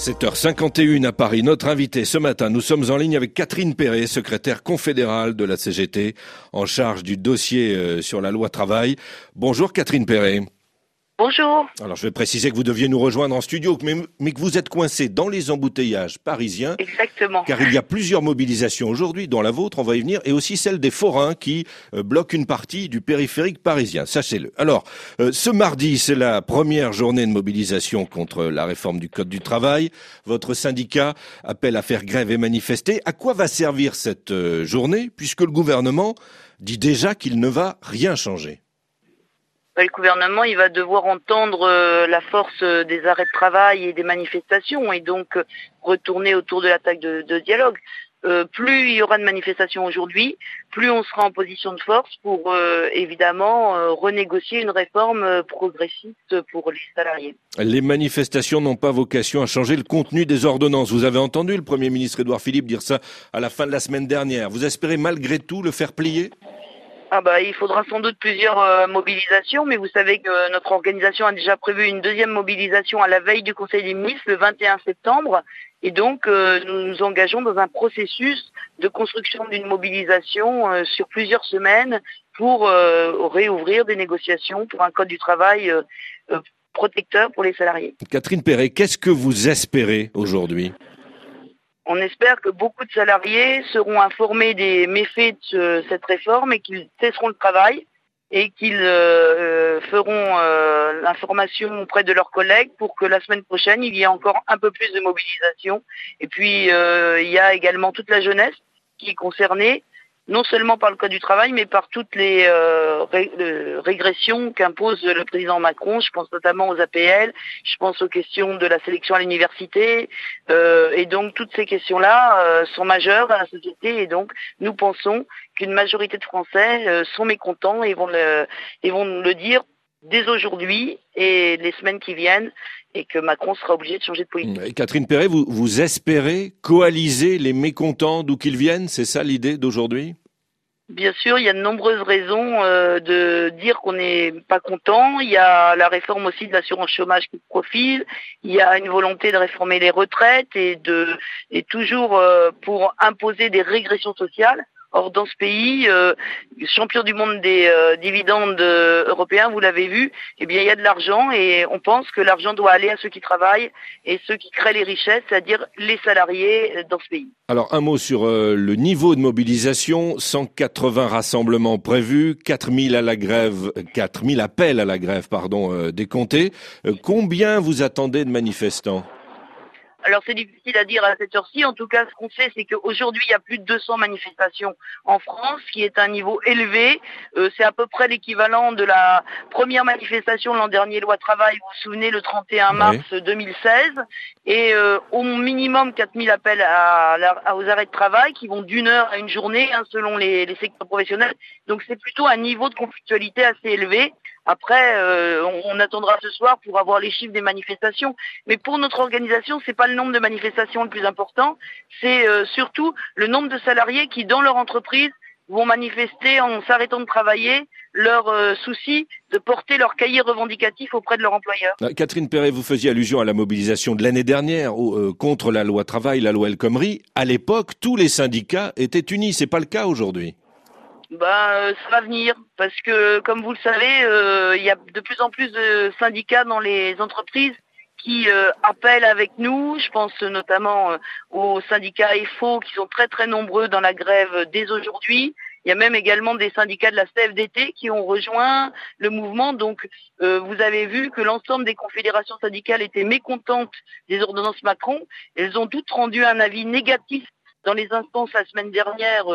7h51 à Paris. Notre invité ce matin, nous sommes en ligne avec Catherine Perret, secrétaire confédérale de la CGT, en charge du dossier sur la loi travail. Bonjour Catherine Perret. Bonjour. Alors je vais préciser que vous deviez nous rejoindre en studio, mais que vous êtes coincé dans les embouteillages parisiens. Exactement. Car il y a plusieurs mobilisations aujourd'hui, dont la vôtre, on va y venir, et aussi celle des forains qui bloquent une partie du périphérique parisien, sachez-le. Alors, ce mardi, c'est la première journée de mobilisation contre la réforme du Code du travail. Votre syndicat appelle à faire grève et manifester. À quoi va servir cette journée, puisque le gouvernement dit déjà qu'il ne va rien changer? Le gouvernement, il va devoir entendre la force des arrêts de travail et des manifestations et donc retourner autour de la table de dialogue. Plus il y aura de manifestations aujourd'hui, plus on sera en position de force pour évidemment renégocier une réforme progressiste pour les salariés. Les manifestations n'ont pas vocation à changer le contenu des ordonnances. Vous avez entendu le Premier ministre Édouard Philippe dire ça à la fin de la semaine dernière. Vous espérez malgré tout le faire plier ? Il faudra sans doute plusieurs mobilisations, mais vous savez que notre organisation a déjà prévu une deuxième mobilisation à la veille du Conseil des ministres, le 21 septembre. Et donc, nous nous engageons dans un processus de construction d'une mobilisation sur plusieurs semaines pour réouvrir des négociations pour un code du travail protecteur pour les salariés. Catherine Perret, qu'est-ce que vous espérez aujourd'hui ? On espère que beaucoup de salariés seront informés des méfaits de cette réforme et qu'ils cesseront le travail et qu'ils feront l'information auprès de leurs collègues pour que la semaine prochaine, il y ait encore un peu plus de mobilisation. Et puis, il y a également toute la jeunesse qui est concernée, non seulement par le Code du travail, mais par toutes les régressions qu'impose le président Macron. Je pense notamment aux APL, je pense aux questions de la sélection à l'université. Et donc, toutes ces questions-là sont majeures dans la société. Et donc, nous pensons qu'une majorité de Français sont mécontents et vont le dire dès aujourd'hui et les semaines qui viennent, et que Macron sera obligé de changer de politique. Catherine Perret, vous espérez coaliser les mécontents d'où qu'ils viennent? C'est ça l'idée d'aujourd'hui? Bien sûr, il y a de nombreuses raisons de dire qu'on n'est pas content. Il y a la réforme aussi de l'assurance chômage qui se profile. Il y a une volonté de réformer les retraites et toujours pour imposer des régressions sociales. Or, dans ce pays, champion du monde des dividendes européens, vous l'avez vu, eh bien, il y a de l'argent et on pense que l'argent doit aller à ceux qui travaillent et ceux qui créent les richesses, c'est-à-dire les salariés dans ce pays. Alors, un mot sur le niveau de mobilisation. 180 rassemblements prévus, 4000 appels à la grève, décomptés. Combien vous attendez de manifestants ? Alors c'est difficile à dire à cette heure-ci. En tout cas, ce qu'on sait, c'est qu'aujourd'hui, il y a plus de 200 manifestations en France, qui est un niveau élevé. C'est à peu près l'équivalent de la première manifestation l'an dernier, loi travail, vous vous souvenez, le 31 mars 2016. Et au minimum 4000 appels aux arrêts de travail qui vont d'1 heure à une journée, selon les secteurs professionnels. Donc c'est plutôt un niveau de conflictualité assez élevé. Après, on attendra ce soir pour avoir les chiffres des manifestations. Mais pour notre organisation, c'est pas le nombre de manifestations le plus important, c'est surtout le nombre de salariés qui, dans leur entreprise, vont manifester en s'arrêtant de travailler leur souci de porter leur cahier revendicatif auprès de leur employeur. Catherine Perret, vous faisiez allusion à la mobilisation de l'année dernière contre la loi travail, la loi El Khomri. À l'époque, tous les syndicats étaient unis. C'est pas le cas aujourd'hui. Ça va venir parce que, comme vous le savez, il y a de plus en plus de syndicats dans les entreprises qui appellent avec nous. Je pense notamment aux syndicats EFO qui sont très très nombreux dans la grève dès aujourd'hui. Il y a même également des syndicats de la CFDT qui ont rejoint le mouvement. Donc, vous avez vu que l'ensemble des confédérations syndicales étaient mécontentes des ordonnances Macron. Elles ont toutes rendu un avis négatif dans les instances la semaine dernière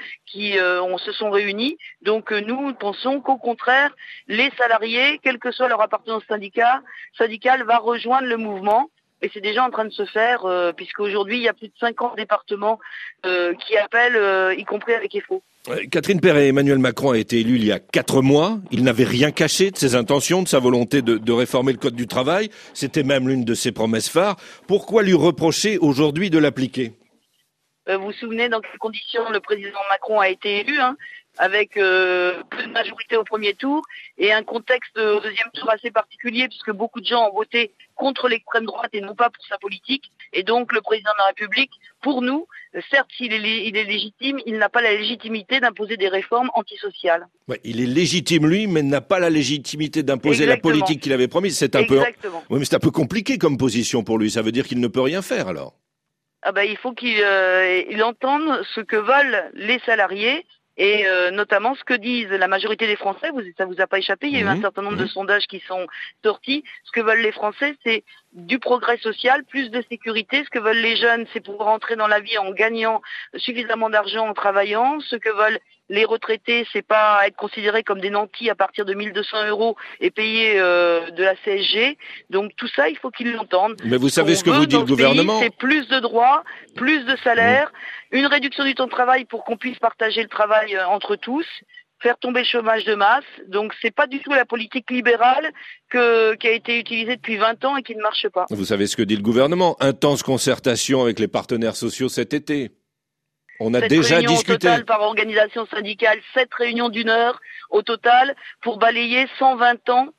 se sont réunis. Donc nous pensons qu'au contraire, les salariés, quelle que soit leur appartenance syndicale, va rejoindre le mouvement. Et c'est déjà en train de se faire, puisqu'aujourd'hui, il y a plus de 50 départements qui appellent, y compris avec EFO. Catherine Perret, Emmanuel Macron a été élu il y a 4 mois. Il n'avait rien caché de ses intentions, de sa volonté de réformer le Code du travail. C'était même l'une de ses promesses phares. Pourquoi lui reprocher aujourd'hui de l'appliquer ? Vous vous souvenez dans quelles conditions le président Macron a été élu, hein, avec peu de majorité au premier tour et un contexte au deuxième tour assez particulier puisque beaucoup de gens ont voté contre l'extrême droite et non pas pour sa politique. Et donc le président de la République, pour nous, certes il est légitime, il n'a pas la légitimité d'imposer des réformes antisociales. Ouais, il est légitime lui, mais n'a pas la légitimité d'imposer la politique qu'il avait promise. C'est un peu, oui, mais c'est un peu compliqué comme position pour lui. Ça veut dire qu'il ne peut rien faire alors. Ah ben il faut qu'il entende ce que veulent les salariés. Et notamment ce que disent la majorité des Français, ça vous a pas échappé, il y a eu un certain nombre de sondages qui sont sortis. Ce que veulent les Français, c'est du progrès social, plus de sécurité. Ce que veulent les jeunes, c'est pouvoir entrer dans la vie en gagnant suffisamment d'argent en travaillant. Ce que veulent les retraités, c'est pas être considérés comme des nantis à partir de 1 200 € et payer de la CSG. Donc tout ça, il faut qu'ils l'entendent. Mais vous savez ce que vous dit le gouvernement ? C'est plus de droits, plus de salaires, une réduction du temps de travail pour qu'on puisse partager le travail entre tous, faire tomber le chômage de masse. Donc c'est pas du tout la politique libérale qui a été utilisée depuis 20 ans et qui ne marche pas. Vous savez ce que dit le gouvernement ? Intense concertation avec les partenaires sociaux cet été. On a déjà discuté. Au total, par organisation syndicale, 7 réunions d'1 heure au total pour balayer 120 ans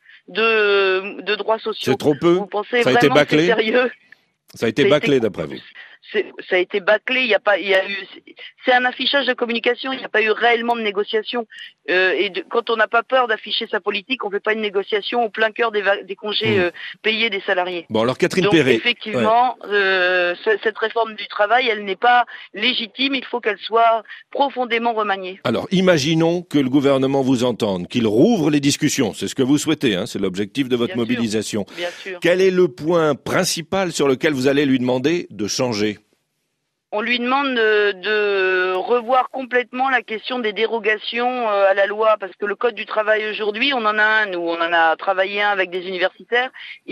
de droits sociaux. C'est trop peu. Vous pensez ça a vraiment été bâclé. Que c'est sérieux ? Ça a été bâclé d'après vous. Ça a été bâclé. C'est un affichage de communication. Il n'y a pas eu réellement de négociation. Quand on n'a pas peur d'afficher sa politique, on ne fait pas une négociation au plein cœur des congés payés des salariés. Bon, alors Catherine Donc, Perret. Effectivement, cette réforme du travail, elle n'est pas légitime. Il faut qu'elle soit profondément remaniée. Alors, imaginons que le gouvernement vous entende, qu'il rouvre les discussions. C'est ce que vous souhaitez, hein, c'est l'objectif de votre mobilisation. Bien sûr. Quel est le point principal sur lequel vous allez lui demander de changer ? On lui demande de revoir complètement la question des dérogations à la loi, parce que le code du travail aujourd'hui, on en a un, nous, on en a travaillé un avec des universitaires,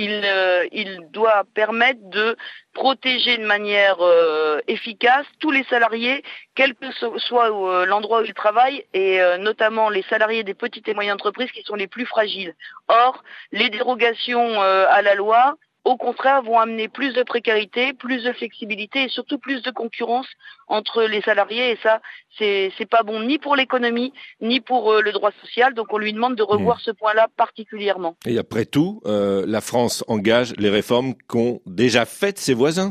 il doit permettre de protéger de manière efficace tous les salariés, quel que soit l'endroit où ils travaillent, et notamment les salariés des petites et moyennes entreprises qui sont les plus fragiles. Or, les dérogations à la loi, au contraire, vont amener plus de précarité, plus de flexibilité et surtout plus de concurrence entre les salariés. Et ça, c'est pas bon ni pour l'économie, ni pour le droit social. Donc on lui demande de revoir ce point-là particulièrement. Et après tout, la France engage les réformes qu'ont déjà faites ses voisins.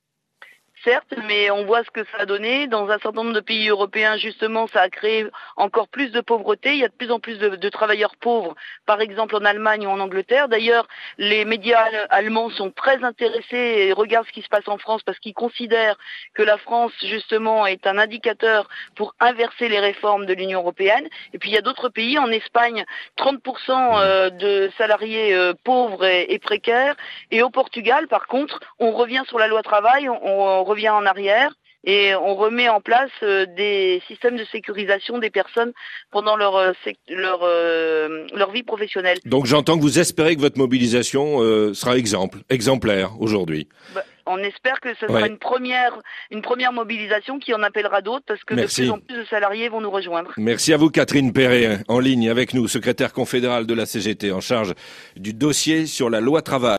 Certes, mais on voit ce que ça a donné. Dans un certain nombre de pays européens, justement, ça a créé encore plus de pauvreté. Il y a de plus en plus de travailleurs pauvres, par exemple en Allemagne ou en Angleterre. D'ailleurs, les médias allemands sont très intéressés et regardent ce qui se passe en France parce qu'ils considèrent que la France, justement, est un indicateur pour inverser les réformes de l'Union européenne. Et puis, il y a d'autres pays. En Espagne, 30% de salariés pauvres et précaires. Et au Portugal, par contre, on revient sur la loi travail, on revient en arrière et on remet en place des systèmes de sécurisation des personnes pendant leur vie professionnelle. Donc j'entends que vous espérez que votre mobilisation sera exemplaire aujourd'hui. On espère que ce sera une première mobilisation qui en appellera d'autres parce que de plus en plus de salariés vont nous rejoindre. Merci à vous Catherine Perret, en ligne avec nous, secrétaire confédérale de la CGT en charge du dossier sur la loi travail.